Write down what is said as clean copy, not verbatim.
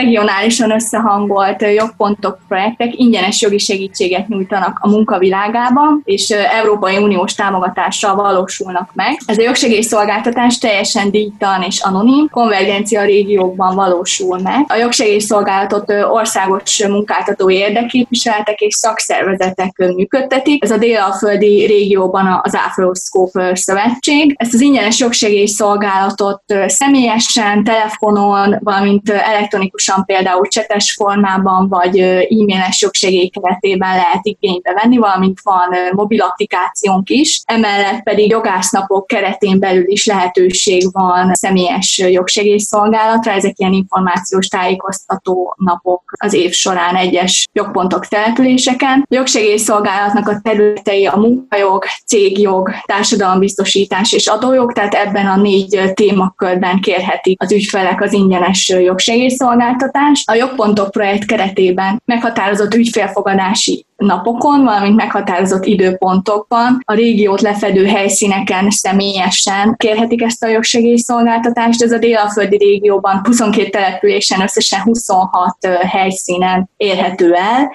regionálisan összehangolt jogpontok projektek ingyenes jogi segítséget nyújtanak a munkavilágában, és Európai Uniós támogatással valósulnak meg. Ez a jogsegélyszolgáltatás teljesen díjtalan és anonim, konvergencia régiókban valósul meg. A jogsegélyszolgálatot országos munkáltatói érdekképviseletek és szakszervezetek működtetik. Ez a dél-alföldi régióban az Afroscope Szövetség. Ezt az ingyenes jogsegélyszolgálatot személyesen, telefonon, valamint elektronikusan, például csetes formában vagy e-mailes jogsegély keretében lehet igénybe venni, valamint van mobil applikációnk is. Emellett pedig jogásznapok keretén belül is lehetőség van személyes jogsegélyszolgálatra. Ezek ilyen információs tájékoztató napok az év során egyes jogpontok településeken. A jogsegélyszolgálatnak a területei a munkajog, cégjog, társadalombiztosítás és adójog, tehát ebben a 4 témakörben kérhetik az ügyfelek az ingyenes jogsegélyszolgáltatást. A jogpontok projekt keretében meghatározott ügyfélfogadási napokon, valamint meghatározott időpontokban a régiót lefedő helyszíneken személyesen kérhetik ezt a jogsegélyszolgáltatást. Ez a dél-alföldi régióban 22 településen összesen 26 helyszínen érhető el.